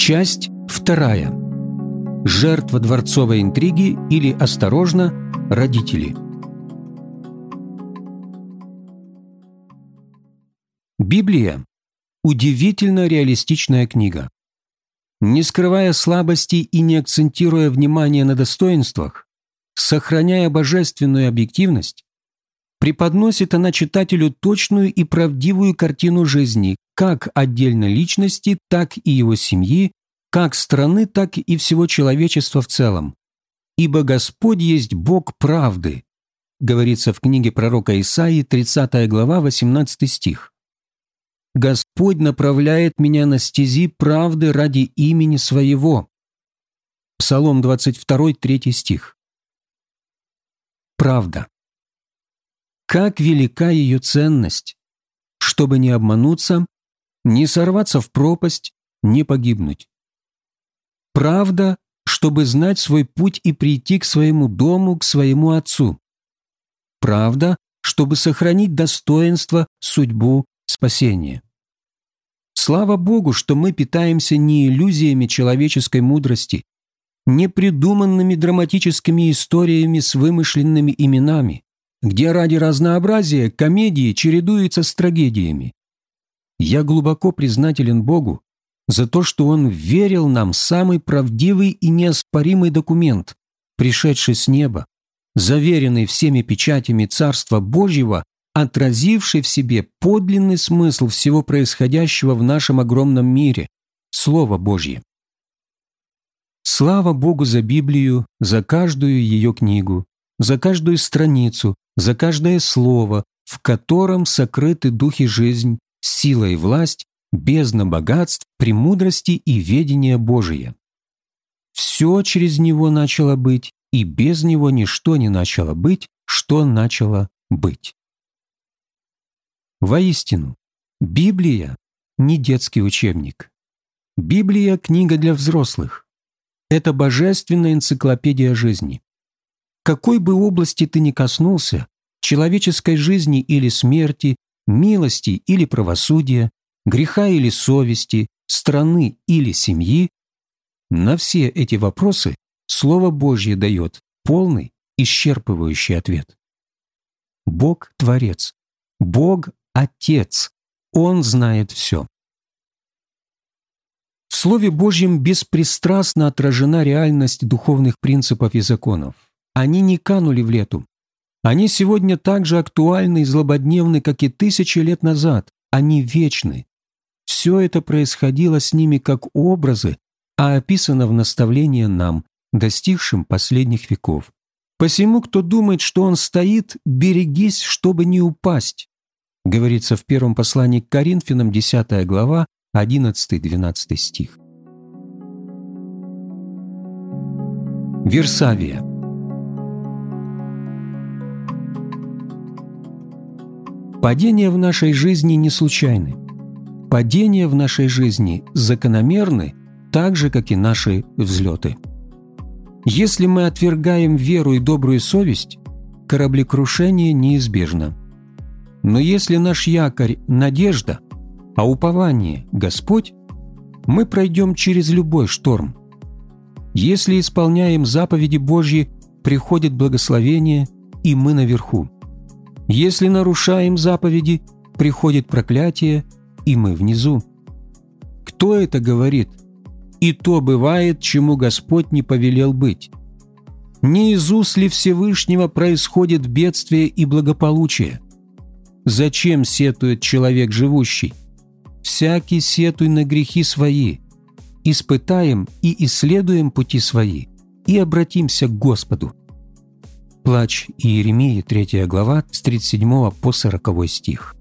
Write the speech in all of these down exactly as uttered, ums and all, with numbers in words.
Часть вторая. Жертва дворцовой интриги или, осторожно, родители. Библия – удивительно реалистичная книга. Не скрывая слабостей и не акцентируя внимание на достоинствах, сохраняя божественную объективность, преподносит она читателю точную и правдивую картину жизни как отдельной личности, так и его семьи, как страны, так и всего человечества в целом. «Ибо Господь есть Бог правды», говорится в книге пророка Исаии, тридцатая глава, восемнадцатый стих. «Господь направляет меня на стези правды ради имени Своего». Псалом двадцать два, третий стих. Правда. Как велика ее ценность, чтобы не обмануться, не сорваться в пропасть, не погибнуть. Правда, чтобы знать свой путь и прийти к своему дому, к своему Отцу. Правда, чтобы сохранить достоинство, судьбу, спасение. Слава Богу, что мы питаемся не иллюзиями человеческой мудрости, не придуманными драматическими историями с вымышленными именами, где ради разнообразия комедии чередуются с трагедиями. Я глубоко признателен Богу за то, что Он верил нам самый правдивый и неоспоримый документ, пришедший с неба, заверенный всеми печатями Царства Божьего, отразивший в себе подлинный смысл всего происходящего в нашем огромном мире – Слово Божье. Слава Богу за Библию, за каждую ее книгу, за каждую страницу, за каждое слово, в котором сокрыты дух и жизнь, сила и власть, бездна богатств, премудрости и ведения Божия. Все через него начало быть, и без него ничто не начало быть, что начало быть. Воистину, Библия – не детский учебник. Библия – книга для взрослых. Это божественная энциклопедия жизни. Какой бы области ты ни коснулся, человеческой жизни или смерти, милости или правосудия, греха или совести, страны или семьи, на все эти вопросы Слово Божье дает полный, исчерпывающий ответ. Бог – Творец, Бог – Отец, Он знает все. В Слове Божьем беспристрастно отражена реальность духовных принципов и законов. Они не канули в лету. Они сегодня так же актуальны и злободневны, как и тысячи лет назад. Они вечны. Все это происходило с ними как образы, а описано в наставлении нам, достигшим последних веков. «Посему, кто думает, что он стоит, берегись, чтобы не упасть», говорится в первом послании к Коринфянам, десятая глава, одиннадцатый-двенадцатый стих. Версавия. Падения в нашей жизни не случайны. Падения в нашей жизни закономерны, так же, как и наши взлеты. Если мы отвергаем веру и добрую совесть, кораблекрушение неизбежно. Но если наш якорь – надежда, а упование – Господь, мы пройдем через любой шторм. Если исполняем заповеди Божьи, приходит благословение, и мы наверху. Если нарушаем заповеди, приходит проклятие, и мы внизу. Кто это говорит? И то бывает, чему Господь не повелел быть. Не из уст ли Всевышнего происходит бедствие и благополучие? Зачем сетует человек живущий? Всякий сетуй на грехи свои. Испытаем и исследуем пути свои, и обратимся к Господу. Плач Иеремии, третья глава, с тридцать седьмого по сороковой стих.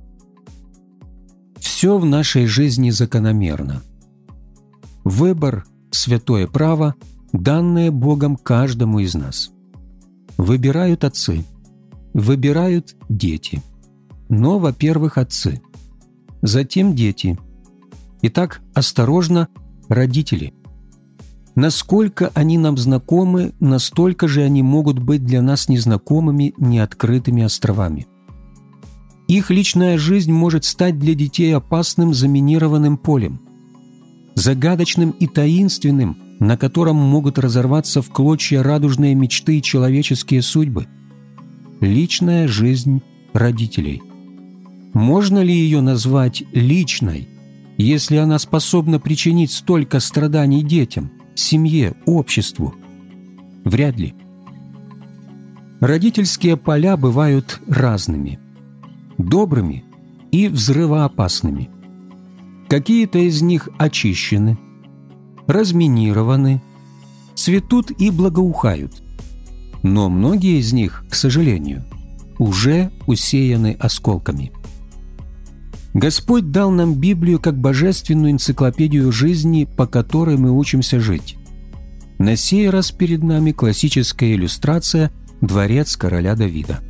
Все в нашей жизни закономерно. Выбор – святое право, данное Богом каждому из нас. Выбирают отцы, выбирают дети. Но, во-первых, отцы, затем дети. Итак, осторожно, родители. Насколько они нам знакомы, настолько же они могут быть для нас незнакомыми, неоткрытыми островами. Их личная жизнь может стать для детей опасным заминированным полем. загадочным и таинственным, на котором могут разорваться в клочья радужные мечты и человеческие судьбы. Личная жизнь родителей. Можно ли ее назвать личной, если она способна причинить столько страданий детям, семье, обществу? Вряд ли. Родительские поля бывают разными, добрыми и взрывоопасными. Какие-то из них очищены, разминированы, цветут и благоухают. Но многие из них, к сожалению, уже усеяны осколками. Господь дал нам Библию как божественную энциклопедию жизни, по которой мы учимся жить. На сей раз перед нами классическая иллюстрация «Дворец короля Давида».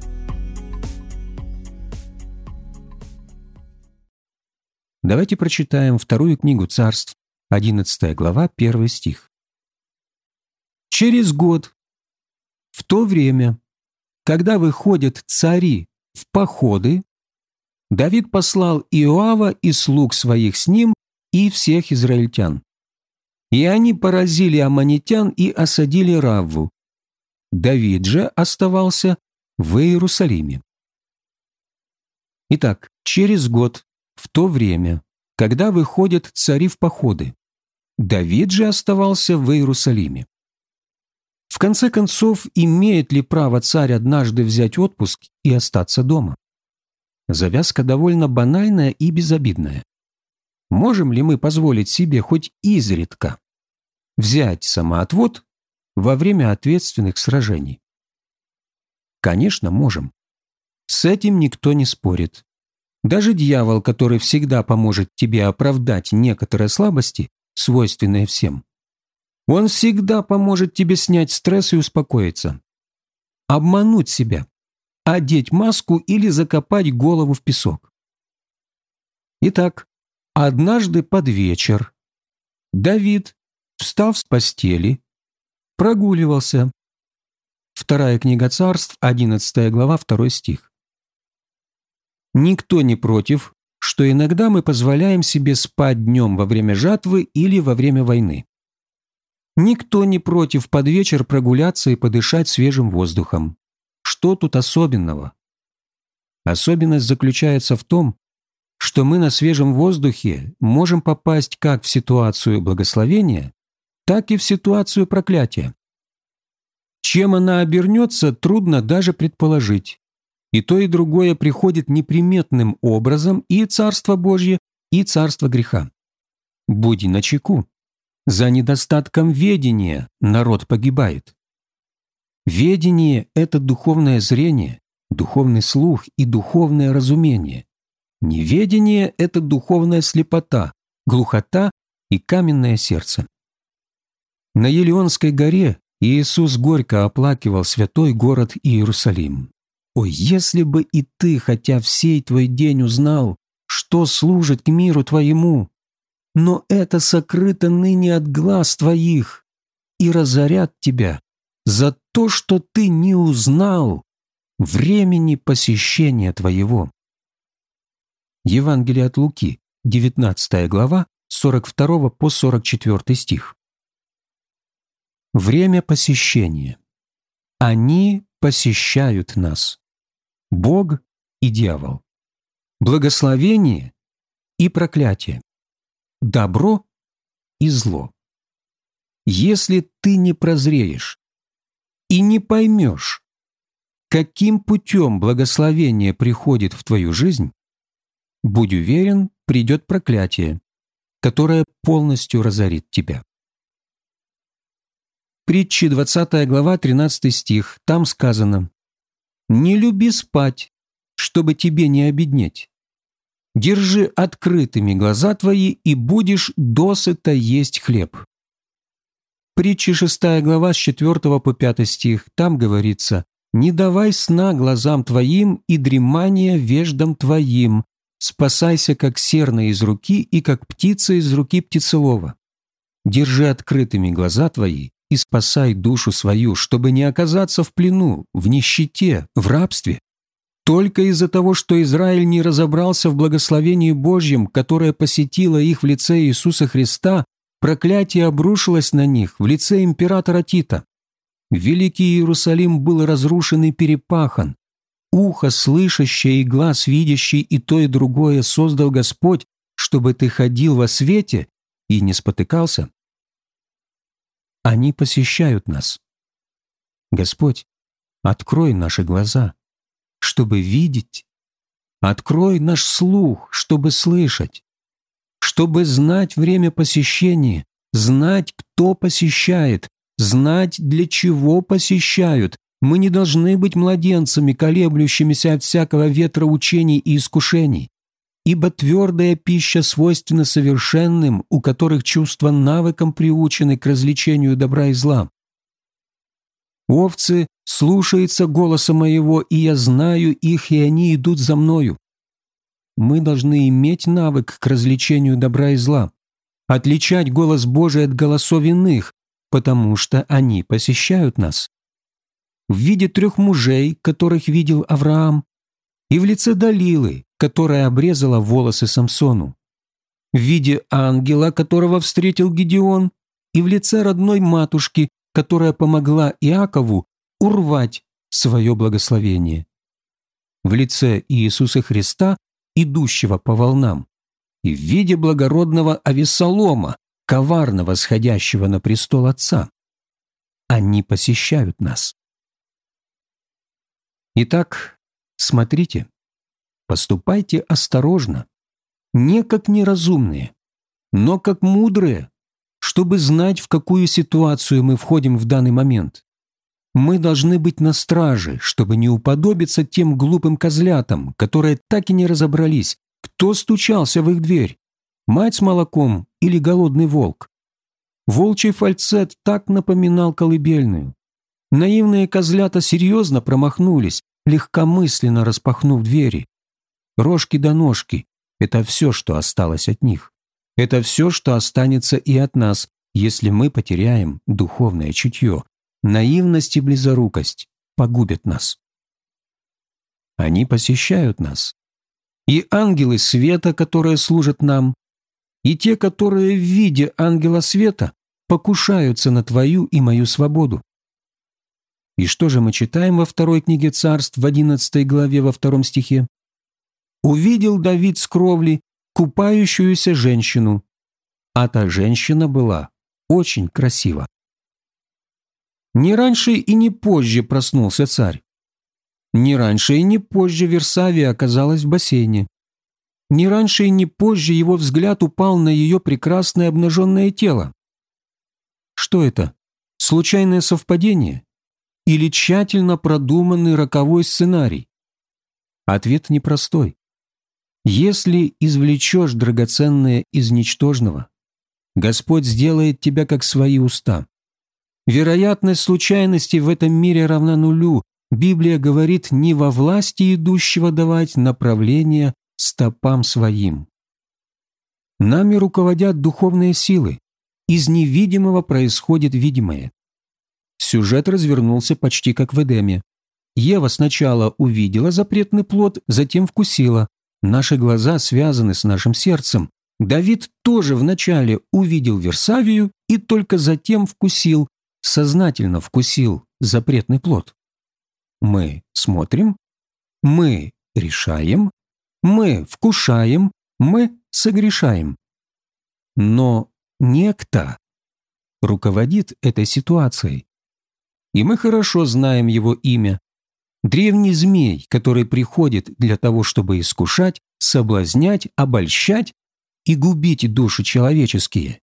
Давайте прочитаем вторую книгу Царств, одиннадцатая глава, первый стих. «Через год, в то время, когда выходят цари в походы, Давид послал Иоава и слуг своих с ним и всех израильтян. И они поразили аммонитян и осадили Равву. Давид же оставался в Иерусалиме». Итак, через год, в то время, когда выходят цари в походы, Давид же оставался в Иерусалиме. В конце концов, имеет ли право царь однажды взять отпуск и остаться дома? Завязка довольно банальная и безобидная. Можем ли мы позволить себе хоть изредка взять самоотвод во время ответственных сражений? Конечно, можем. С этим никто не спорит. Даже дьявол, который всегда поможет тебе оправдать некоторые слабости, свойственные всем, он всегда поможет тебе снять стресс и успокоиться. Обмануть себя, одеть маску или закопать голову в песок. Итак, однажды под вечер Давид, встав с постели, прогуливался. Вторая книга Царств, одиннадцатая глава, второй стих. Никто не против, что иногда мы позволяем себе спать днем во время жатвы или во время войны. Никто не против под вечер прогуляться и подышать свежим воздухом. Что тут особенного? Особенность заключается в том, что мы на свежем воздухе можем попасть как в ситуацию благословения, так и в ситуацию проклятия. Чем она обернется, трудно даже предположить. И то, и другое приходит неприметным образом и Царство Божье, и Царство греха. Будь начеку. За недостатком ведения народ погибает. Ведение – это духовное зрение, духовный слух и духовное разумение. Неведение – это духовная слепота, глухота и каменное сердце. На Елеонской горе Иисус горько оплакивал святой город Иерусалим. «Ой, если бы и ты, хотя в сей твой день узнал, что служит к миру твоему, но это сокрыто ныне от глаз твоих, и разорят тебя за то, что ты не узнал времени посещения твоего». Евангелие от Луки, девятнадцатая глава, сорок второй по сорок четвёртый стих. Время посещения. Они посещают нас. Бог и дьявол. Благословение и проклятие. Добро и зло. Если ты не прозреешь и не поймешь, каким путем благословение приходит в твою жизнь, будь уверен, придет проклятие, которое полностью разорит тебя. Притчи, двадцатая глава, тринадцатый стих. Там сказано: «Не люби спать, чтобы тебе не обеднеть. Держи открытыми глаза твои, и будешь досыта есть хлеб». Притчи, шестая глава, с четвёртого по пятый стих. Там говорится: «Не давай сна глазам твоим и дремания веждам твоим. Спасайся, как серна из руки и как птица из руки птицелова. Держи открытыми глаза твои и спасай душу свою, чтобы не оказаться в плену, в нищете, в рабстве. Только из-за того, что Израиль не разобрался в благословении Божьем, которое посетило их в лице Иисуса Христа, проклятие обрушилось на них в лице императора Тита. Великий Иерусалим был разрушен и перепахан. Ухо слышащее и глаз видящий и то, и другое создал Господь, чтобы ты ходил во свете и не спотыкался. Они посещают нас. Господь, открой наши глаза, чтобы видеть. Открой наш слух, чтобы слышать. Чтобы знать время посещения, знать, кто посещает, знать, для чего посещают. Мы не должны быть младенцами, колеблющимися от всякого ветра учений и искушений. Ибо твердая пища свойственна совершенным, у которых чувства навыком приучены к развлечению добра и зла. Овцы слушаются голоса моего, и я знаю их, и они идут за мною. Мы должны иметь навык к развлечению добра и зла, отличать голос Божий от голосов иных, потому что они посещают нас. В виде трех мужей, которых видел Авраам, и в лице Далилы, которая обрезала волосы Самсону, в виде ангела, которого встретил Гедеон, и в лице родной матушки, которая помогла Иакову урвать свое благословение, в лице Иисуса Христа, идущего по волнам, и в виде благородного Авессалома, коварно сходящего на престол Отца. Они посещают нас. Итак, смотрите, поступайте осторожно, не как неразумные, но как мудрые, чтобы знать, в какую ситуацию мы входим в данный момент. Мы должны быть на страже, чтобы не уподобиться тем глупым козлятам, которые так и не разобрались, кто стучался в их дверь, мать с молоком или голодный волк. Волчий фальцет так напоминал колыбельную. Наивные козлята серьезно промахнулись, легкомысленно распахнув двери. Рожки до ножки — это все, что осталось от них. Это все, что останется и от нас, если мы потеряем духовное чутье. Наивность и близорукость погубят нас. Они посещают нас. И ангелы света, которые служат нам, и те, которые в виде ангела света покушаются на твою и мою свободу. И что же мы читаем во второй книге Царств, в одиннадцатой главе, во втором стихе? «Увидел Давид с кровли купающуюся женщину, а та женщина была очень красива». Не раньше и не позже проснулся царь. Не раньше и не позже Версавия оказалась в бассейне. Не раньше и не позже его взгляд упал на ее прекрасное обнаженное тело. Что это? Случайное совпадение? Или тщательно продуманный роковой сценарий? Ответ непростой. Если извлечешь драгоценное из ничтожного, Господь сделает тебя как свои уста. Вероятность случайностей в этом мире равна нулю. Библия говорит, не во власти идущего давать направление стопам своим. Нами руководят духовные силы. Из невидимого происходит видимое. Сюжет развернулся почти как в Эдеме. Ева сначала увидела запретный плод, затем вкусила. Наши глаза связаны с нашим сердцем. Давид тоже вначале увидел Версавию и только затем вкусил, сознательно вкусил запретный плод. Мы смотрим, мы решаем, мы вкушаем, мы согрешаем. Но некто руководит этой ситуацией. И мы хорошо знаем его имя. Древний змей, который приходит для того, чтобы искушать, соблазнять, обольщать и губить души человеческие.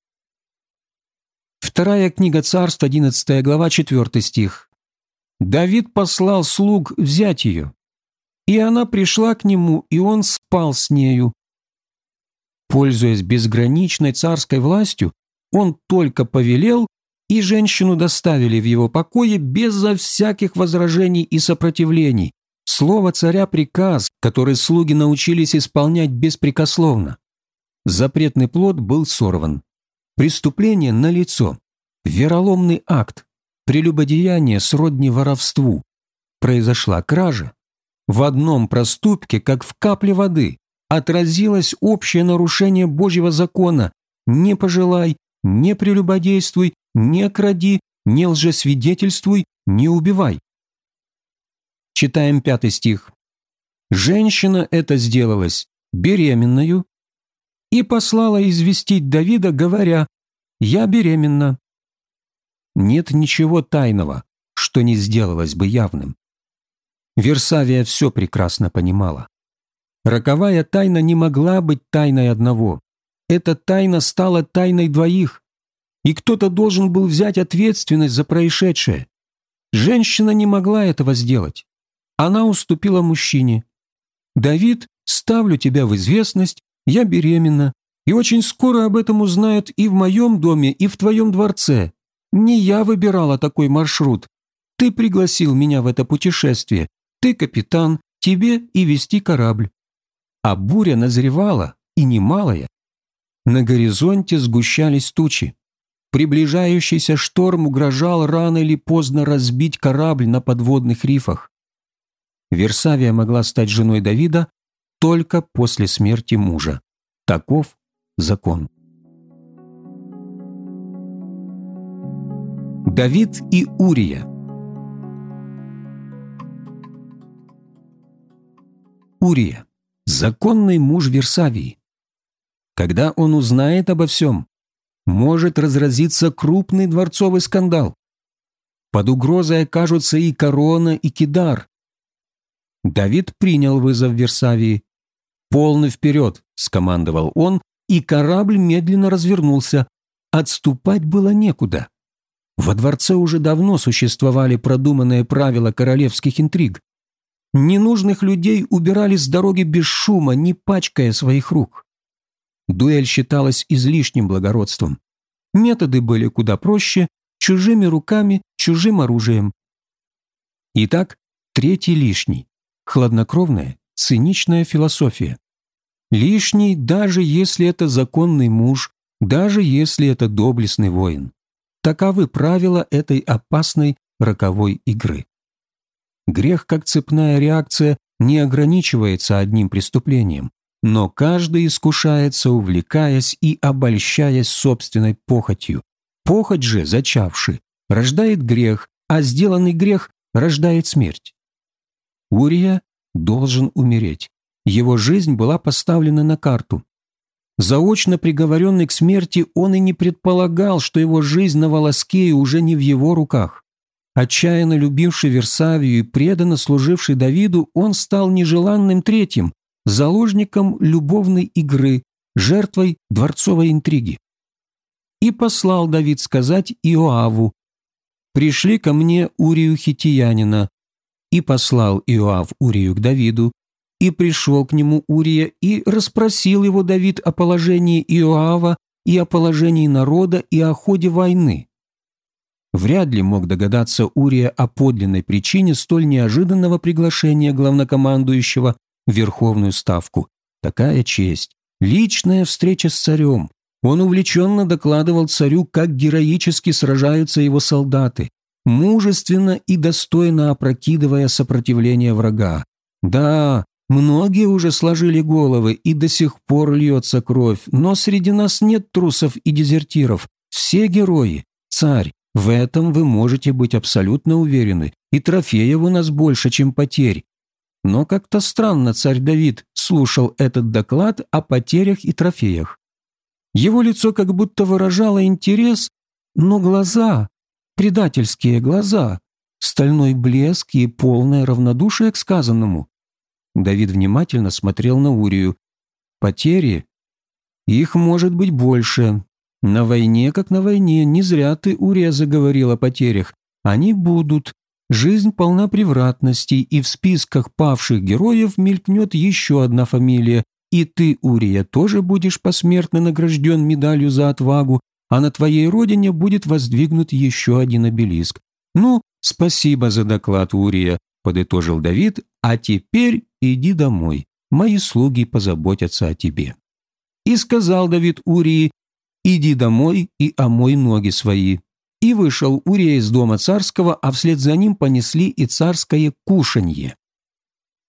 Вторая книга Царств, одиннадцатая глава, четвертый стих. «Давид послал слуг взять ее, и она пришла к нему, и он спал с нею». Пользуясь безграничной царской властью, он только повелел, и женщину доставили в его покое безо всяких возражений и сопротивлений. Слово царя — приказ, который слуги научились исполнять беспрекословно. Запретный плод был сорван. Преступление налицо. Вероломный акт. Прелюбодеяние сродни воровству. Произошла кража. В одном проступке, как в капле воды, отразилось общее нарушение Божьего закона, не пожелай, не прелюбодействуй, не кради, не лжесвидетельствуй, не убивай». Читаем пятый стих. «Женщина эта сделалась беременною и послала известить Давида, говоря: „Я беременна“». Нет ничего тайного, что не сделалось бы явным. Версавия все прекрасно понимала. Роковая тайна не могла быть тайной одного. Эта тайна стала тайной двоих. И кто-то должен был взять ответственность за происшедшее. Женщина не могла этого сделать. Она уступила мужчине. «Давид, ставлю тебя в известность, я беременна, и очень скоро об этом узнают и в моем доме, и в твоем дворце. Не я выбирала такой маршрут. Ты пригласил меня в это путешествие. Ты капитан, тебе и вести корабль». А буря назревала, и немалая. На горизонте сгущались тучи. Приближающийся шторм угрожал рано или поздно разбить корабль на подводных рифах. Версавия могла стать женой Давида только после смерти мужа. Таков закон. Давид и Урия. Урия – законный муж Версавии. Когда он узнает обо всем, может разразиться крупный дворцовый скандал. Под угрозой окажутся и Корона, и Кедар. Давид принял вызов Версавии. «Полный вперед!» – скомандовал он, и корабль медленно развернулся. Отступать было некуда. Во дворце уже давно существовали продуманные правила королевских интриг. Ненужных людей убирали с дороги без шума, не пачкая своих рук. Дуэль считалась излишним благородством. Методы были куда проще, чужими руками, чужим оружием. Итак, третий лишний. Хладнокровная, циничная философия. Лишний, даже если это законный муж, даже если это доблестный воин. Таковы правила этой опасной роковой игры. Грех, как цепная реакция, не ограничивается одним преступлением, но каждый искушается, увлекаясь и обольщаясь собственной похотью. Похоть же, зачавши, рождает грех, а сделанный грех рождает смерть. Урия должен умереть. Его жизнь была поставлена на карту. Заочно приговоренный к смерти, он и не предполагал, что его жизнь на волоске и уже не в его руках. Отчаянно любивший Версавию и преданно служивший Давиду, он стал нежеланным третьим, заложником любовной игры, жертвой дворцовой интриги. И послал Давид сказать Иоаву: «Пришли ко мне Урию хиттиянина». И послал Иоав Урию к Давиду, и пришел к нему Урия, и расспросил его Давид о положении Иоава и о положении народа и о ходе войны. Вряд ли мог догадаться Урия о подлинной причине столь неожиданного приглашения главнокомандующего в Верховную Ставку. Такая честь, личная встреча с царем. Он увлеченно докладывал царю, как героически сражаются его солдаты, мужественно и достойно опрокидывая сопротивление врага. Да, многие уже сложили головы, и до сих пор льется кровь, но среди нас нет трусов и дезертиров. Все герои. Царь, в этом вы можете быть абсолютно уверены, и трофеев у нас больше, чем потерь. Но как-то странно царь Давид слушал этот доклад о потерях и трофеях. Его лицо как будто выражало интерес, но глаза, предательские глаза, стальной блеск и полное равнодушие к сказанному. Давид внимательно смотрел на Урию. Потери? Их может быть больше. На войне, как на войне, не зря ты, Урия, заговорил о потерях. Они будут. Жизнь полна превратностей, и в списках павших героев мелькнет еще одна фамилия. И ты, Урия, тоже будешь посмертно награжден медалью за отвагу, а на твоей родине будет воздвигнут еще один обелиск. Ну, спасибо за доклад, Урия, подытожил Давид, а теперь иди домой. Мои слуги позаботятся о тебе. И сказал Давид Урии: иди домой и омой ноги свои. И вышел Урия из дома царского, а вслед за ним понесли и царское кушанье.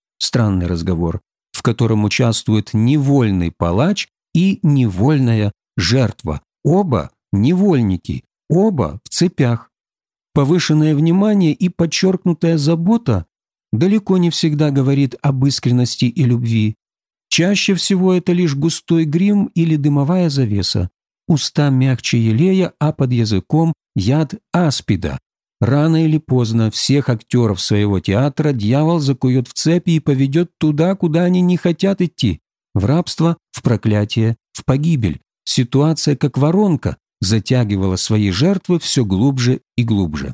Странный разговор, в котором участвует невольный палач и невольная жертва, оба невольники, оба в цепях. Повышенное внимание и подчеркнутая забота далеко не всегда говорит об искренности и любви. Чаще всего это лишь густой грим или дымовая завеса. Уста мягче елея, а под языком яд аспида. Рано или поздно всех актеров своего театра дьявол закует в цепи и поведет туда, куда они не хотят идти. В рабство, в проклятие, в погибель. Ситуация, как воронка, затягивала свои жертвы все глубже и глубже.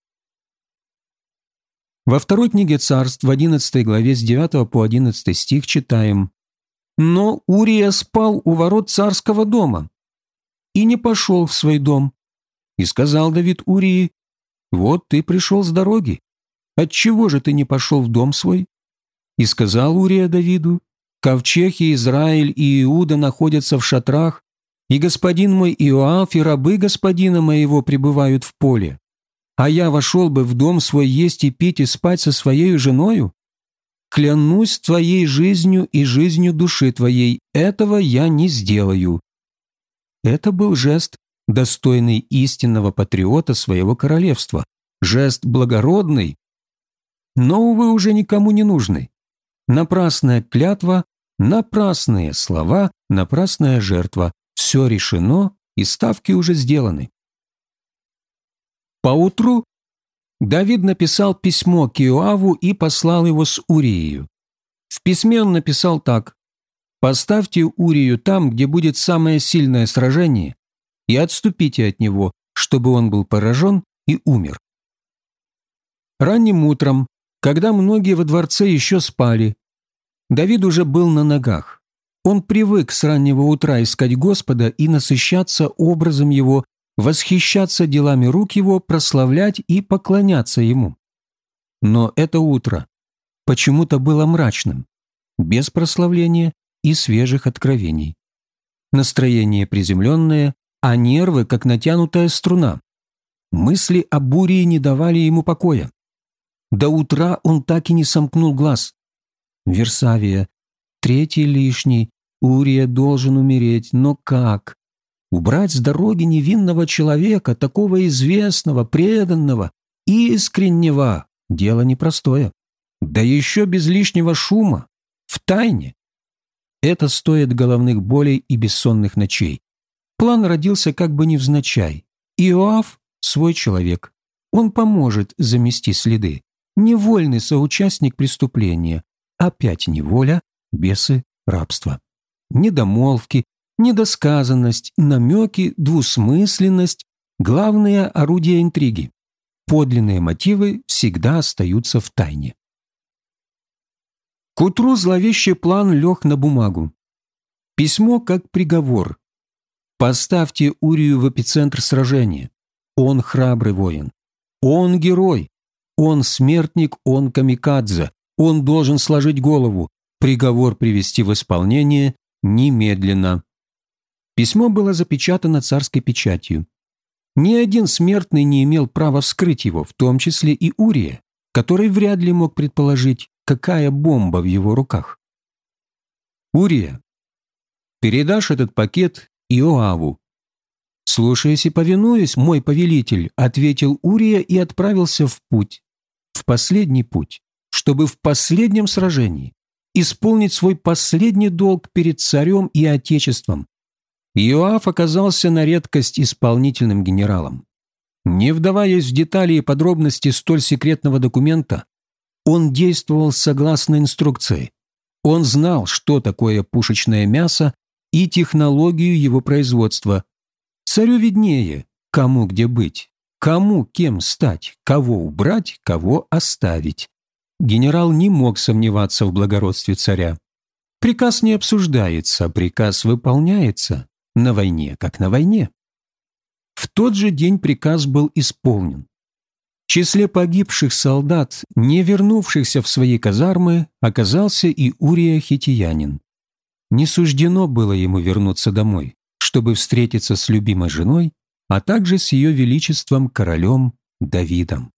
Во второй книге Царств, в одиннадцатой главе с девятого по одиннадцатый стих читаем: «Но Урия спал у ворот царского дома и не пошел в свой дом. И сказал Давид Урии: вот ты пришел с дороги. Отчего же ты не пошел в дом свой? И сказал Урия Давиду: ковчег и Израиль и Иуда находятся в шатрах, и господин мой Иоав и рабы господина моего пребывают в поле. А я вошел бы в дом свой есть и пить и спать со своей женою? Клянусь твоей жизнью и жизнью души твоей, этого я не сделаю». Это был жест, достойный истинного патриота своего королевства, жест благородный, но, увы, уже никому не нужный. Напрасная клятва, напрасные слова, напрасная жертва. Все решено, и ставки уже сделаны. Поутру Давид написал письмо к Иоаву и послал его с Урией. В письме он написал так: «Поставьте Урию там, где будет самое сильное сражение, и отступите от него, чтобы он был поражен и умер». Ранним утром, когда многие во дворце еще спали, Давид уже был на ногах. Он привык с раннего утра искать Господа и насыщаться образом Его, восхищаться делами рук Его, прославлять и поклоняться Ему. Но это утро почему-то было мрачным, без прославления и свежих откровений. Настроение приземленное, а нервы, как натянутая струна. Мысли о буре не давали ему покоя. До утра он так и не сомкнул глаз. Версавия, третий лишний, Урия должен умереть, но как? Убрать с дороги невинного человека, такого известного, преданного, искреннего, дело непростое. Да еще без лишнего шума, в тайне. Это стоит головных болей и бессонных ночей. План родился как бы невзначай. Иоав – свой человек. Он поможет замести следы. Невольный соучастник преступления. Опять неволя, бесы, рабство. Недомолвки, недосказанность, намеки, двусмысленность – главные орудия интриги. Подлинные мотивы всегда остаются в тайне. К утру зловещий план лег на бумагу. Письмо как приговор. Поставьте Урию в эпицентр сражения. Он храбрый воин. Он герой. Он смертник, он камикадзе. Он должен сложить голову. Приговор привести в исполнение немедленно. Письмо было запечатано царской печатью. Ни один смертный не имел права вскрыть его, в том числе и Урия, который вряд ли мог предположить, какая бомба в его руках. «Урия, передашь этот пакет Иоаву?» «Слушаясь и повинуясь, мой повелитель», — ответил Урия и отправился в путь, в последний путь, чтобы в последнем сражении исполнить свой последний долг перед царем и отечеством. Иоав оказался на редкость исполнительным генералом. Не вдаваясь в детали и подробности столь секретного документа, он действовал согласно инструкции. Он знал, что такое пушечное мясо и технологию его производства. Царю виднее, кому где быть, кому кем стать, кого убрать, кого оставить. Генерал не мог сомневаться в благородстве царя. Приказ не обсуждается, приказ выполняется. На войне, как на войне. В тот же день приказ был исполнен. В числе погибших солдат, не вернувшихся в свои казармы, оказался и Урия Хиттиянин. Не суждено было ему вернуться домой, чтобы встретиться с любимой женой, а также с ее величеством королем Давидом.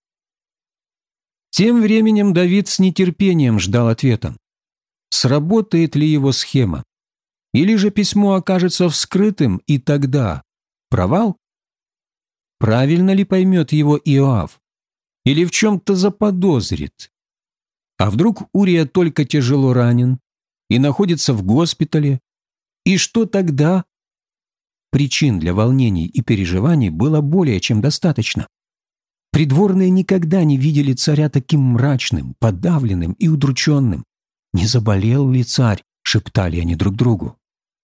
Тем временем Давид с нетерпением ждал ответа. Сработает ли его схема? Или же письмо окажется вскрытым, и тогда провал? Правильно ли поймет его Иоав? Или в чем-то заподозрит? А вдруг Урия только тяжело ранен и находится в госпитале? И что тогда? Причин для волнений и переживаний было более чем достаточно. Придворные никогда не видели царя таким мрачным, подавленным и удрученным. «Не заболел ли царь?» — шептали они друг другу.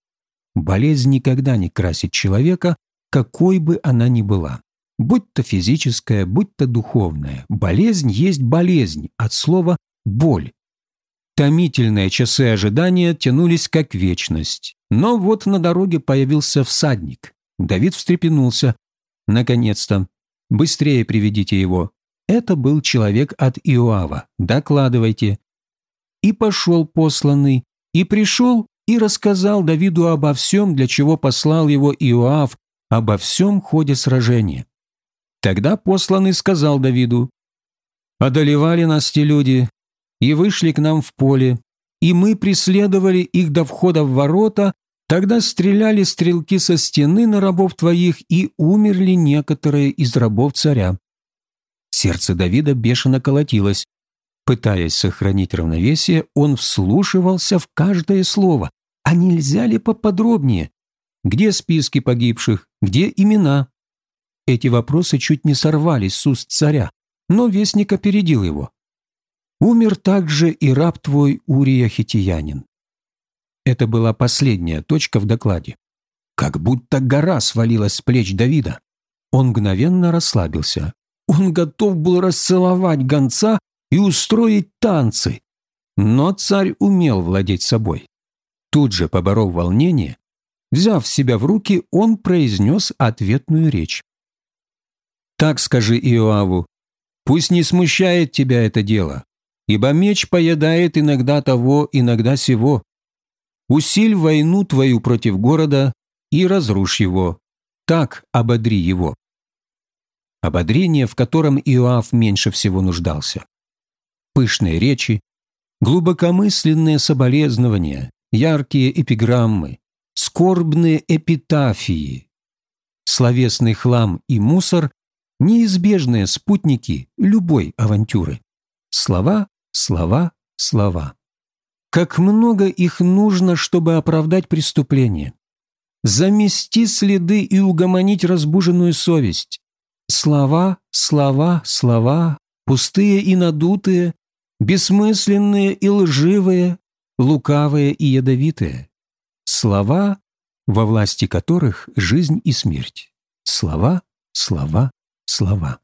Болезнь никогда не красит человека, какой бы она ни была. Будь то физическая, будь то духовная. Болезнь есть болезнь, от слова «боль». Томительные часы ожидания тянулись как вечность. Но вот на дороге появился всадник. Давид встрепенулся. «Наконец-то! Быстрее приведите его!» Это был человек от Иоава. «Докладывайте!» И пошел посланный, и пришел, и рассказал Давиду обо всем, для чего послал его Иоав, обо всем ходе сражения. Тогда посланный сказал Давиду: «Одолевали нас те люди, и вышли к нам в поле, и мы преследовали их до входа в ворота, тогда стреляли стрелки со стены на рабов твоих, и умерли некоторые из рабов царя». Сердце Давида бешено колотилось. Пытаясь сохранить равновесие, он вслушивался в каждое слово. А нельзя ли поподробнее? Где списки погибших? Где имена? Эти вопросы чуть не сорвались с уст царя, но вестник опередил его. «Умер также и раб твой Урия Хиттиянин». Это была последняя точка в докладе. Как будто гора свалилась с плеч Давида. Он мгновенно расслабился. Он готов был расцеловать гонца и устроить танцы. Но царь умел владеть собой. Тут же, поборов волнение, взяв себя в руки, он произнес ответную речь. «Так скажи Иоаву, пусть не смущает тебя это дело, ибо меч поедает иногда того, иногда сего. Усиль войну твою против города и разрушь его. Так ободри его». Ободрение, в котором Иоав меньше всего нуждался. Пышные речи, глубокомысленные соболезнования, яркие эпиграммы, скорбные эпитафии, словесный хлам и мусор – неизбежные спутники любой авантюры. Слова, слова, слова. Как много их нужно, чтобы оправдать преступление. Замести следы и угомонить разбуженную совесть. Слова, слова, слова, пустые и надутые, бессмысленные и лживые, лукавые и ядовитые. Слова, во власти которых жизнь и смерть. Слова, слова, слова.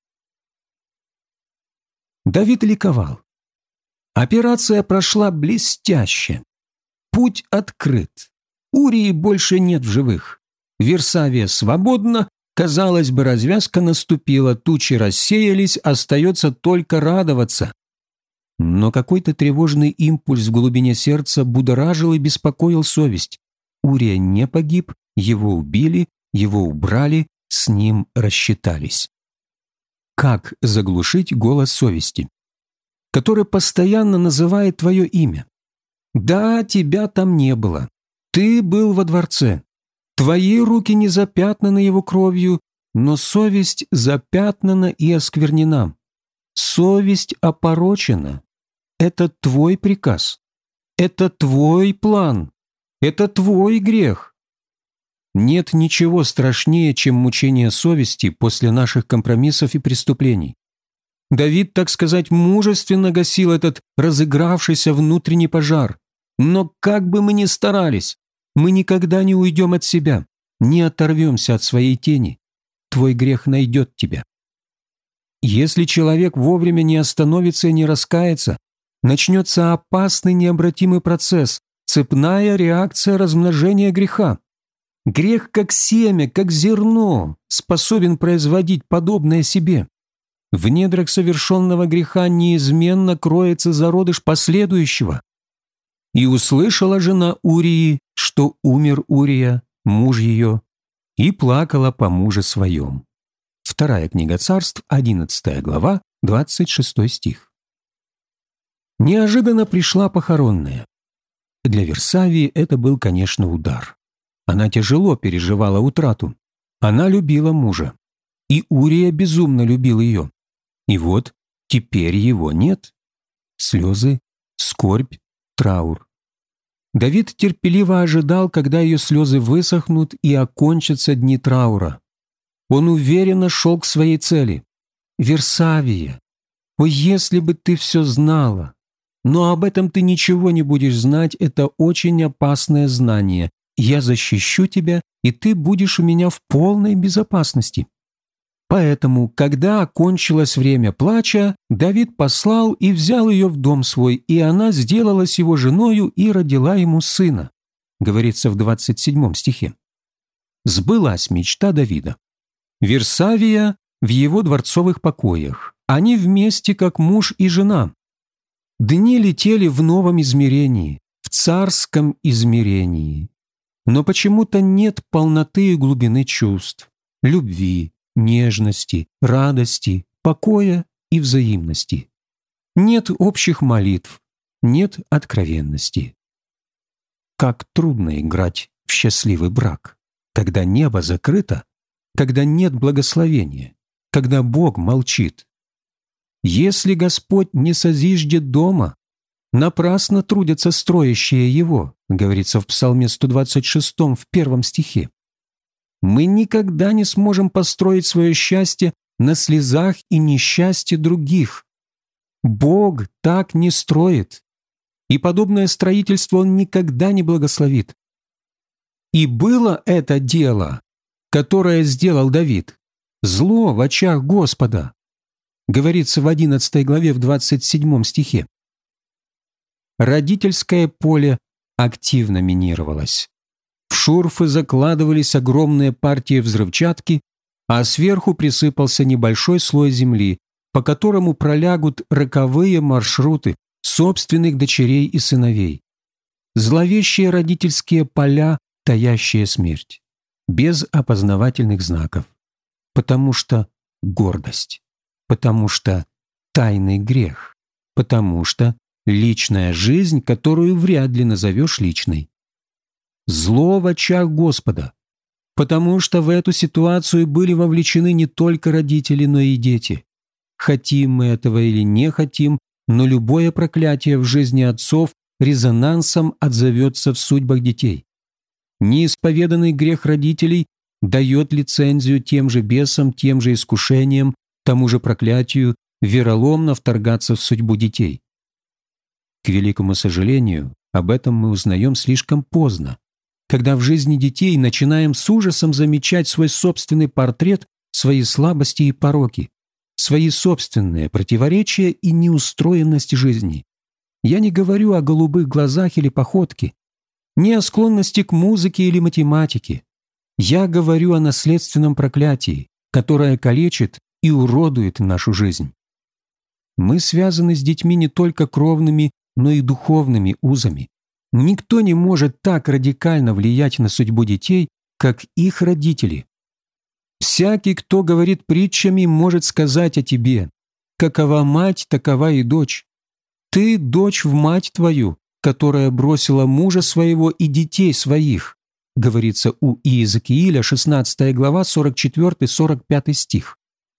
Давид ликовал. Операция прошла блестяще. Путь открыт. Урии больше нет в живых. Версавия свободна. Казалось бы, развязка наступила, тучи рассеялись, остается только радоваться. Но какой-то тревожный импульс в глубине сердца будоражил и беспокоил совесть. Урия не погиб, его убили, его убрали, с ним рассчитались. Как заглушить голос совести, который постоянно называет твое имя? Да, тебя там не было. Ты был во дворце. Твои руки не запятнаны его кровью, но совесть запятнана и осквернена. Совесть опорочена. Это твой приказ. Это твой план. Это твой грех. Нет ничего страшнее, чем мучение совести после наших компромиссов и преступлений. Давид, так сказать, мужественно гасил этот разыгравшийся внутренний пожар. Но как бы мы ни старались, мы никогда не уйдем от себя, не оторвемся от своей тени. Твой грех найдет тебя. Если человек вовремя не остановится и не раскается, начнется опасный необратимый процесс, цепная реакция размножения греха. Грех как семя, как зерно, способен производить подобное себе. В недрах совершенного греха неизменно кроется зародыш последующего. И услышала жена Урии, что умер Урия, муж ее, и плакала по муже своем. Вторая книга Царств, одиннадцатая глава, двадцать шестой стих. Неожиданно пришла похоронная. Для Версавии это был, конечно, удар. Она тяжело переживала утрату. Она любила мужа. И Урия безумно любил ее. И вот теперь его нет. Слезы, скорбь, траур. Давид терпеливо ожидал, когда ее слезы высохнут и окончатся дни траура. Он уверенно шел к своей цели. «Версавия, о, если бы ты все знала! Но об этом ты ничего не будешь знать, это очень опасное знание. Я защищу тебя, и ты будешь у меня в полной безопасности». Поэтому, когда окончилось время плача, Давид послал и взял ее в дом свой, и она сделалась его женою и родила ему сына, говорится в двадцать седьмом стихе. Сбылась мечта Давида. Версавия в его дворцовых покоях. Они вместе, как муж и жена. Дни летели в новом измерении, в царском измерении. Но почему-то нет полноты и глубины чувств, любви, нежности, радости, покоя и взаимности. Нет общих молитв, нет откровенности. Как трудно играть в счастливый брак, когда небо закрыто, когда нет благословения, когда Бог молчит. Если Господь не созиждет дома, напрасно трудятся строящие его, говорится в Псалме сто двадцать шестом в первом стихе. Мы никогда не сможем построить свое счастье на слезах и несчастье других. Бог так не строит, и подобное строительство Он никогда не благословит. И было это дело, которое сделал Давид, зло в очах Господа, говорится в одиннадцатой главе в двадцать седьмом стихе. Родительское поле активно минировалось. В шурфы закладывались огромные партии взрывчатки, а сверху присыпался небольшой слой земли, по которому пролягут роковые маршруты собственных дочерей и сыновей. Зловещие родительские поля, таящие смерть, без опознавательных знаков. Потому что гордость, потому что тайный грех, потому что личная жизнь, которую вряд ли назовешь личной. Зло в очах Господа, потому что в эту ситуацию были вовлечены не только родители, но и дети. Хотим мы этого или не хотим, но любое проклятие в жизни отцов резонансом отзовется в судьбах детей. Неисповеданный грех родителей дает лицензию тем же бесам, тем же искушениям, тому же проклятию, вероломно вторгаться в судьбу детей. К великому сожалению, об этом мы узнаем слишком поздно, когда в жизни детей начинаем с ужасом замечать свой собственный портрет, свои слабости и пороки, свои собственные противоречия и неустроенность жизни. Я не говорю о голубых глазах или походке, не о склонности к музыке или математике. Я говорю о наследственном проклятии, которое калечит и уродует нашу жизнь. Мы связаны с детьми не только кровными, но и духовными узами. Никто не может так радикально влиять на судьбу детей, как их родители. Всякий, кто говорит притчами, может сказать о тебе: какова мать, такова и дочь. Ты дочь в мать твою, которая бросила мужа своего и детей своих, говорится у Иезекииля, шестнадцатая глава, сорок четвёртый сорок пятый стих.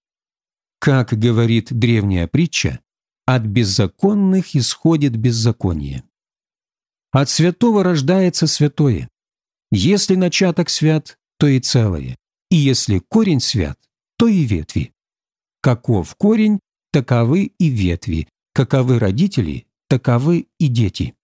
Как говорит древняя притча, от беззаконных исходит беззаконие. От святого рождается святое. Если начаток свят, то и целое. И если корень свят, то и ветви. Каков корень, таковы и ветви. Каковы родители, таковы и дети.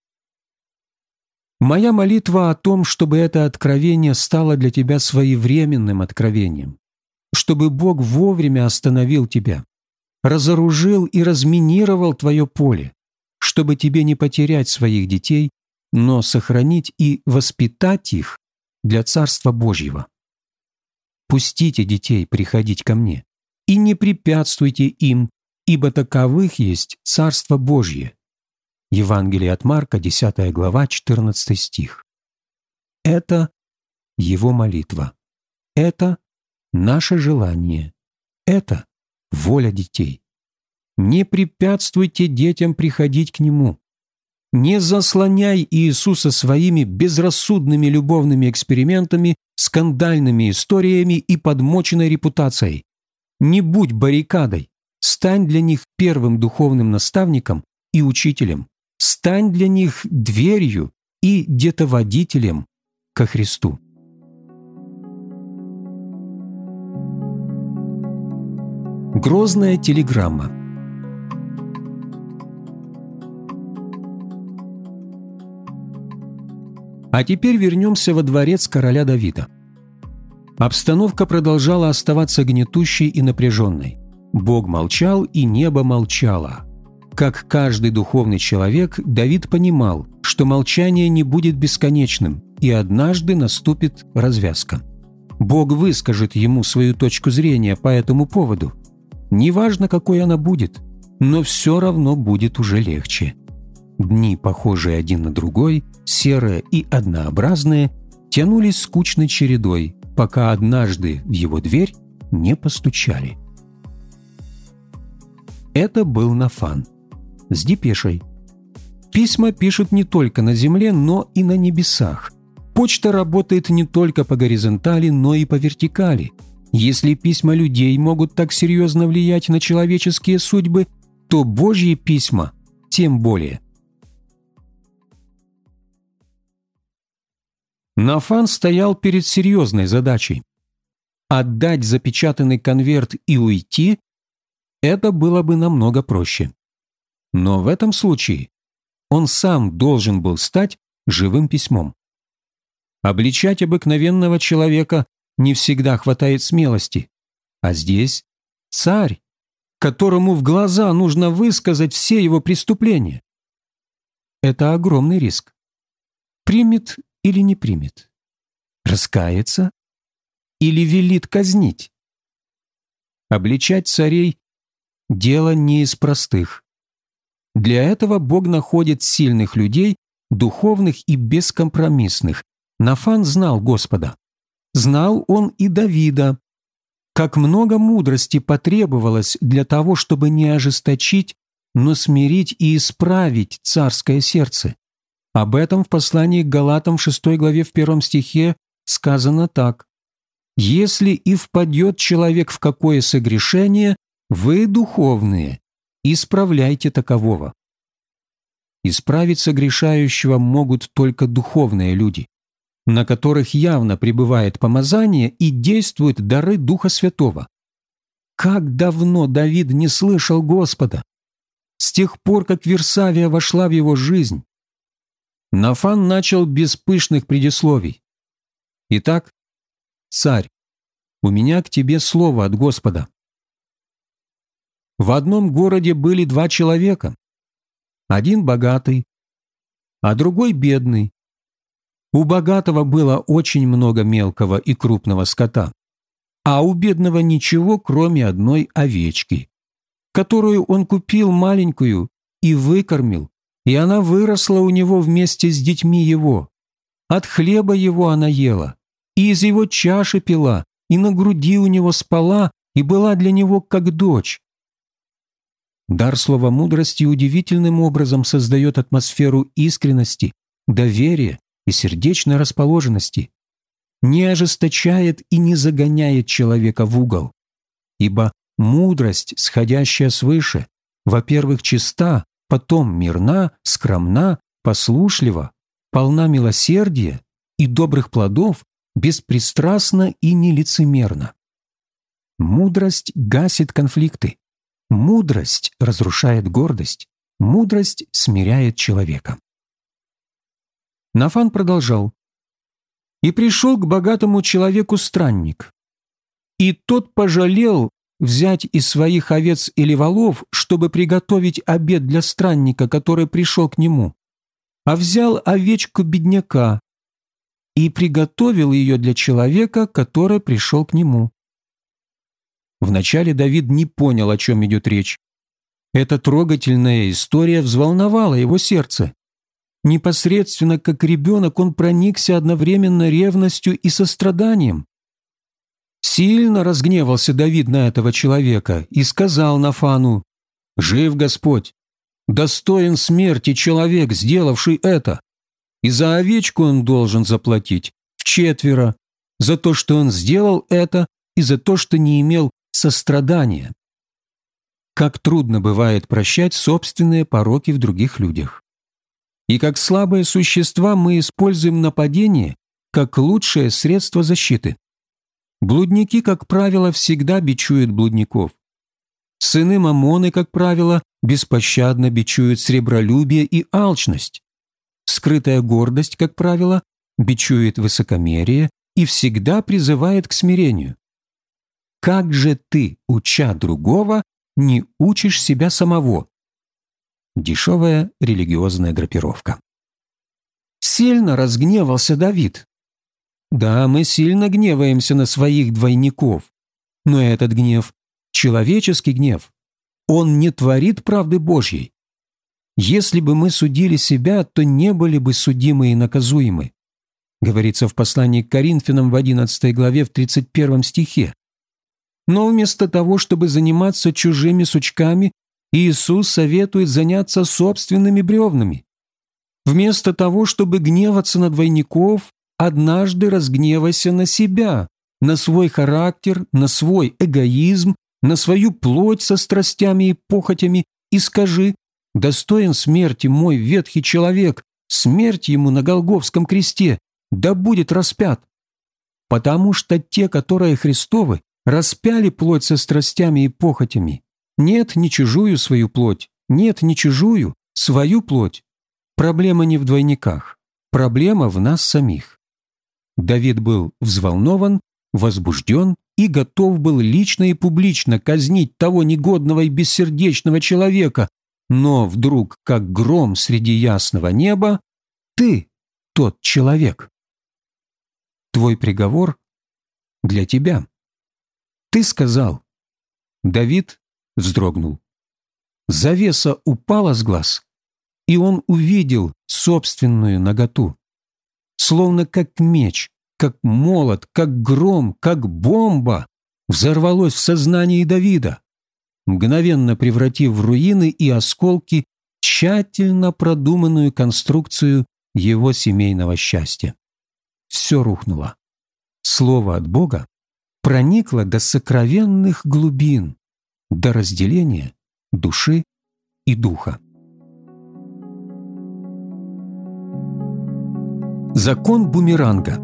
Моя молитва о том, чтобы это откровение стало для тебя своевременным откровением, чтобы Бог вовремя остановил тебя, разоружил и разминировал твое поле, чтобы тебе не потерять своих детей, но сохранить и воспитать их для Царства Божьего. Пустите детей приходить ко мне, и не препятствуйте им, ибо таковых есть Царство Божье. Евангелие от Марка, десятая глава, четырнадцатый стих. Это его молитва. Это наше желание. Это воля детей. Не препятствуйте детям приходить к Нему. Не заслоняй Иисуса своими безрассудными любовными экспериментами, скандальными историями и подмоченной репутацией. Не будь баррикадой. Стань для них первым духовным наставником и учителем. Стань для них дверью и детоводителем ко Христу. Грозная телеграмма. А теперь вернемся во дворец короля Давида. Обстановка продолжала оставаться гнетущей и напряженной. Бог молчал, и небо молчало. Как каждый духовный человек, Давид понимал, что молчание не будет бесконечным, и однажды наступит развязка. Бог выскажет ему свою точку зрения по этому поводу. Неважно, какой она будет, но все равно будет уже легче. Дни, похожие один на другой, серые и однообразные, тянулись скучной чередой, пока однажды в его дверь не постучали. Это был Нафан с депешей. Письма пишут не только на земле, но и на небесах. Почта работает не только по горизонтали, но и по вертикали. Если письма людей могут так серьезно влиять на человеческие судьбы, то Божьи письма тем более. Нафан стоял перед серьезной задачей. Отдать запечатанный конверт и уйти – это было бы намного проще. Но в этом случае он сам должен был стать живым письмом. Обличать обыкновенного человека не всегда хватает смелости, а здесь царь, которому в глаза нужно высказать все его преступления. Это огромный риск. Примет или не примет? Раскается или велит казнить? Обличать царей – дело не из простых. Для этого Бог находит сильных людей, духовных и бескомпромиссных. Нафан знал Господа. Знал он и Давида. Как много мудрости потребовалось для того, чтобы не ожесточить, но смирить и исправить царское сердце. Об этом в послании к Галатам в шестой главе в первом стихе сказано так. «Если и впадет человек в какое согрешение, вы, духовные, исправляйте такового». Исправить согрешающего могут только духовные люди, на которых явно пребывает помазание и действуют дары Духа Святого. Как давно Давид не слышал Господа! С тех пор, как Версавия вошла в его жизнь. Нафан начал без пышных предисловий. «Итак, царь, у меня к тебе слово от Господа. В одном городе были два человека. Один богатый, а другой бедный. У богатого было очень много мелкого и крупного скота, а у бедного ничего, кроме одной овечки, которую он купил маленькую и выкормил, и она выросла у него вместе с детьми его. От хлеба его она ела, и из его чаши пила, и на груди у него спала, и была для него как дочь». Дар слова мудрости удивительным образом создает атмосферу искренности, доверия и сердечной расположенности, не ожесточает и не загоняет человека в угол. Ибо мудрость, сходящая свыше, во-первых, чиста, потом мирна, скромна, послушлива, полна милосердия и добрых плодов, беспристрастна и нелицемерна. Мудрость гасит конфликты. Мудрость разрушает гордость. Мудрость смиряет человека. Нафан продолжал. «И пришел к богатому человеку странник. И тот пожалел взять из своих овец или волов, чтобы приготовить обед для странника, который пришел к нему, а взял овечку бедняка и приготовил ее для человека, который пришел к нему». Вначале Давид не понял, о чем идет речь. Эта трогательная история взволновала его сердце. Непосредственно как ребенок он проникся одновременно ревностью и состраданием. Сильно разгневался Давид на этого человека и сказал Нафану: «Жив Господь! Достоин смерти человек, сделавший это. И за овечку он должен заплатить вчетверо, за то, что он сделал это, и за то, что не имел сострадания. Как трудно бывает прощать собственные пороки в других людях. И как слабые существа мы используем нападение как лучшее средство защиты. Блудники, как правило, всегда бичуют блудников. Сыны Мамоны, как правило, беспощадно бичуют сребролюбие и алчность. Скрытая гордость, как правило, бичует высокомерие и всегда призывает к смирению. Как же ты, уча другого, не учишь себя самого? Дешевая религиозная драпировка. Сильно разгневался Давид. Да, мы сильно гневаемся на своих двойников, но этот гнев – человеческий гнев. Он не творит правды Божьей. Если бы мы судили себя, то не были бы судимы и наказуемы. Говорится в послании к Коринфянам в одиннадцатой главе в тридцать первом стихе. Но вместо того, чтобы заниматься чужими сучками, Иисус советует заняться собственными бревнами. Вместо того, чтобы гневаться на двойников, однажды разгневайся на себя, на свой характер, на свой эгоизм, на свою плоть со страстями и похотями и скажи: «Достоин смерти мой ветхий человек, смерть ему на Голгофском кресте, да будет распят». Потому что те, которые Христовы, распяли плоть со страстями и похотями. Нет, не чужую свою плоть, нет, не чужую, свою плоть. Проблема не в двойниках, проблема в нас самих. Давид был взволнован, возбужден и готов был лично и публично казнить того негодного и бессердечного человека, но вдруг, как гром среди ясного неба, ты тот человек. Твой приговор для тебя. Ты сказал. Давид вздрогнул. Завеса упала с глаз, и он увидел собственную наготу. Словно как меч, как молот, как гром, как бомба взорвалось в сознании Давида, мгновенно превратив в руины и осколки тщательно продуманную конструкцию его семейного счастья. Все рухнуло. Слово от Бога проникло до сокровенных глубин, до разделения души и духа. Закон бумеранга.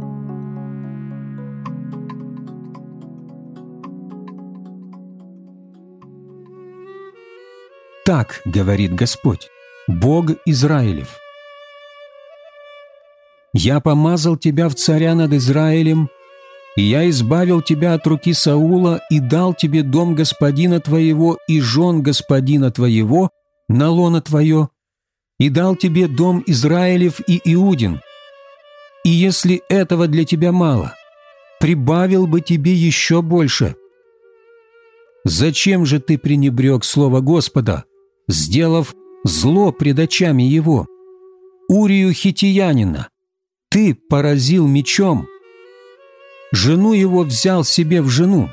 Так говорит Господь, Бог Израилев: «Я помазал тебя в царя над Израилем, и я избавил тебя от руки Саула и дал тебе дом господина твоего и жен господина твоего на лоно твое, и дал тебе дом Израилев и Иудин. И если этого для тебя мало, прибавил бы тебе еще больше. Зачем же ты пренебрег слово Господа, сделав зло пред очами его? Урию хиттеянина ты поразил мечом, жену его взял себе в жену».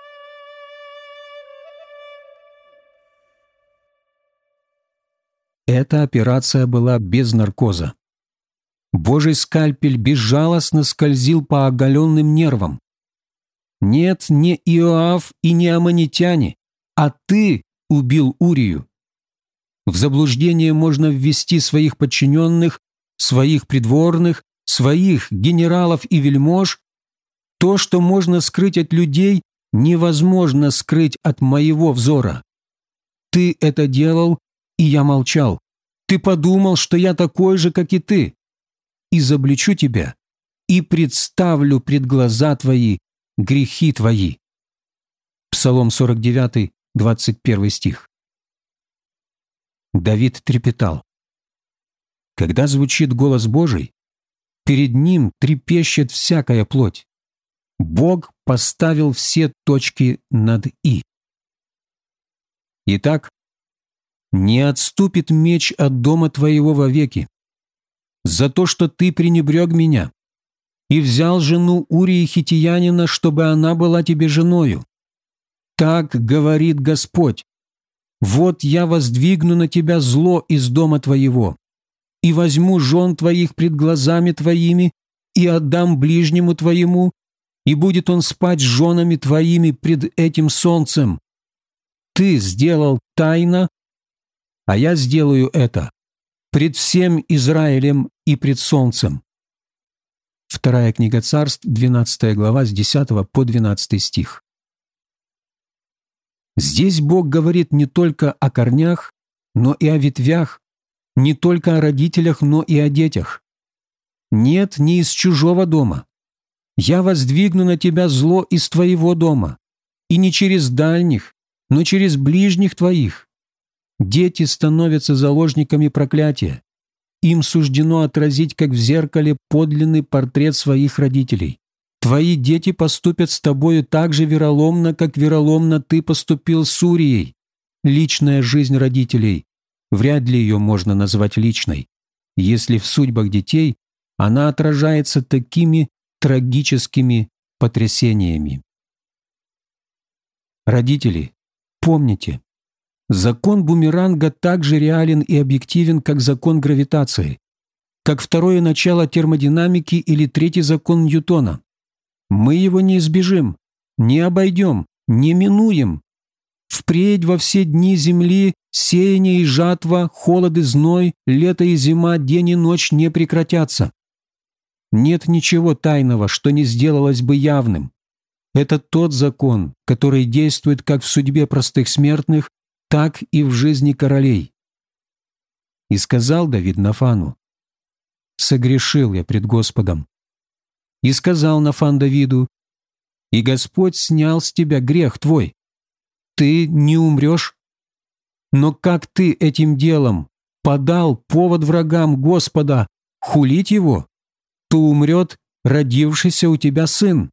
Эта операция была без наркоза. Божий скальпель безжалостно скользил по оголенным нервам. Нет, не Иоав и не аммонитяне, а ты убил Урию. В заблуждение можно ввести своих подчиненных, своих придворных, своих генералов и вельмож. То, что можно скрыть от людей, невозможно скрыть от моего взора. Ты это делал, и я молчал. Ты подумал, что я такой же, как и ты. Изобличу тебя и представлю пред глаза твои грехи твои». Псалом сорок девятый, двадцать первый стих. Давид трепетал. Когда звучит голос Божий, перед ним трепещет всякая плоть. Бог поставил все точки над «и». Итак, не отступит меч от дома твоего вовеки за то, что ты пренебрег меня и взял жену Урии хиттеянина, чтобы она была тебе женою. Так говорит Господь: Вот я воздвигну на тебя зло из дома твоего, и возьму жен твоих пред глазами твоими, и отдам ближнему твоему, и будет он спать с женами твоими пред этим солнцем. Ты сделал тайно, а я сделаю это пред всем Израилем и пред солнцем». Вторая книга Царств, двенадцатая глава, с десятого по двенадцатый стих. Здесь Бог говорит не только о корнях, но и о ветвях, не только о родителях, но и о детях. Нет, не из чужого дома. Я воздвигну на тебя зло из твоего дома, и не через дальних, но через ближних твоих. Дети становятся заложниками проклятия. Им суждено отразить, как в зеркале, подлинный портрет своих родителей. Твои дети поступят с тобою так же вероломно, как вероломно ты поступил с Урией. Личная жизнь родителей, вряд ли ее можно назвать личной, если в судьбах детей она отражается такими трагическими потрясениями. Родители, помните, закон бумеранга так же реален и объективен, как закон гравитации, как второе начало термодинамики или третий закон Ньютона. Мы его не избежим, не обойдем, не минуем. Впредь во все дни земли сеяние и жатва, холод и зной, лето и зима, день и ночь не прекратятся. Нет ничего тайного, что не сделалось бы явным. Это тот закон, который действует как в судьбе простых смертных, так и в жизни королей. И сказал Давид Нафану: «Согрешил я пред Господом». И сказал Нафан Давиду: «И Господь снял с тебя грех твой. Ты не умрешь. Но как ты этим делом подал повод врагам Господа хулить его, то умрет родившийся у тебя сын».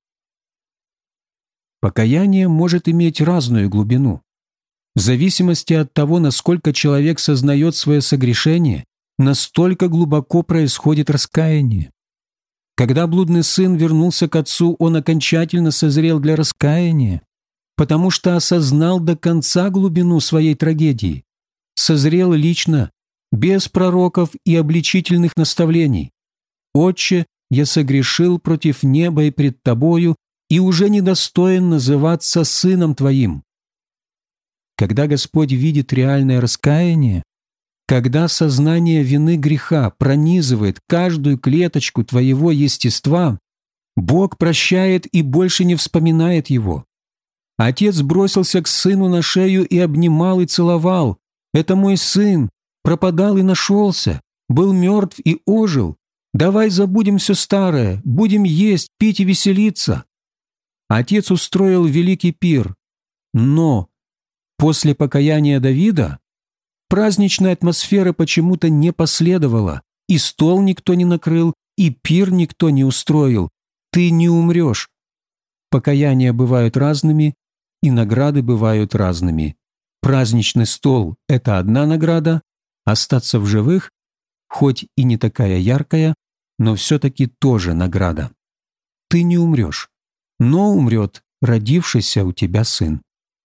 Покаяние может иметь разную глубину. В зависимости от того, насколько человек сознает свое согрешение, настолько глубоко происходит раскаяние. Когда блудный сын вернулся к отцу, он окончательно созрел для раскаяния, потому что осознал до конца глубину своей трагедии, созрел лично, без пророков и обличительных наставлений. «Отче, я согрешил против неба и пред тобою, и уже недостоин называться сыном твоим». Когда Господь видит реальное раскаяние, когда сознание вины греха пронизывает каждую клеточку твоего естества, Бог прощает и больше не вспоминает его. Отец бросился к сыну на шею и обнимал и целовал. «Это мой сын, пропадал и нашелся, был мертв и ожил. Давай забудем все старое, будем есть, пить и веселиться». Отец устроил великий пир, но после покаяния Давида праздничной атмосферы почему-то не последовало, и стол никто не накрыл, и пир никто не устроил. Ты не умрешь. Покаяния бывают разными, и награды бывают разными. Праздничный стол – это одна награда, остаться в живых, хоть и не такая яркая, но все-таки тоже награда. Ты не умрешь, но умрет родившийся у тебя сын.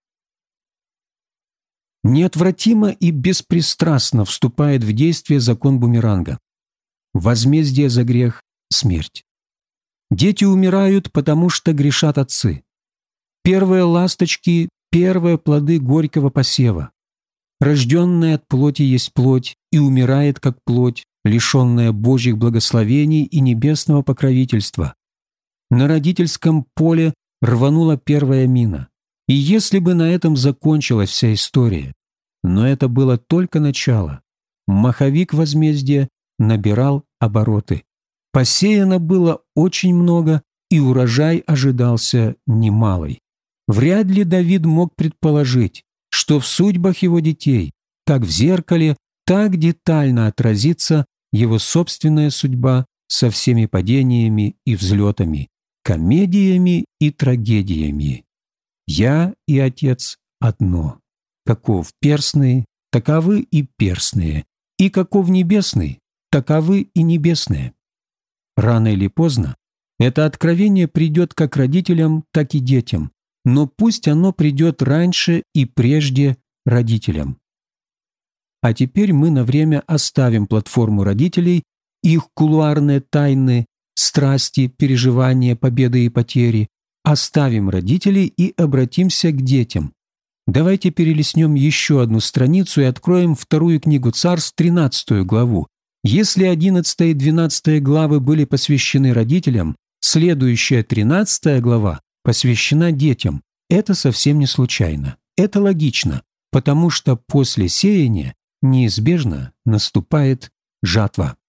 Неотвратимо и беспристрастно вступает в действие закон бумеранга. Возмездие за грех – смерть. Дети умирают, потому что грешат отцы. Первые ласточки – первые плоды горького посева. Рожденная от плоти есть плоть и умирает как плоть, лишенная Божьих благословений и небесного покровительства. На родительском поле рванула первая мина. И если бы на этом закончилась вся история, но это было только начало, маховик возмездия набирал обороты. Посеяно было очень много, и урожай ожидался немалый. Вряд ли Давид мог предположить, что в судьбах его детей, как в зеркале, так детально отразится его собственная судьба со всеми падениями и взлетами, комедиями и трагедиями. Я и Отец одно. Каков перстный, таковы и перстные, и каков небесный, таковы и небесные. Рано или поздно это откровение придет как родителям, так и детям, но пусть оно придет раньше и прежде родителям. А теперь мы на время оставим платформу родителей, их кулуарные тайны, страсти, переживания, победы и потери, оставим родителей и обратимся к детям. Давайте перелистнем еще одну страницу и откроем вторую книгу Царств, тринадцатую главу. Если одиннадцатая и двенадцатая главы были посвящены родителям, следующая тринадцатая глава посвящена детям. Это совсем не случайно. Это логично, потому что после сеяния неизбежно наступает жатва.